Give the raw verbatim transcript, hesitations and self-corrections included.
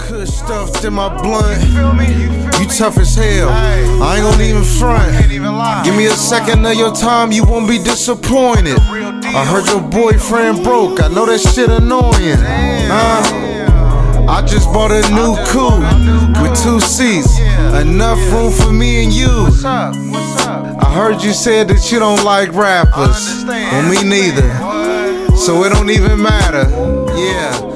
Kush stuffed in my blunt. You tough as hell, I ain't gon' even front. Give me a second of your time, you won't be disappointed. I heard your boyfriend broke, I know that shit annoying. Nah, I just bought a new coupe with two seats, enough room for me and you. I heard you said that you don't like rappers. Well, me neither, so it don't even matter. Yeah.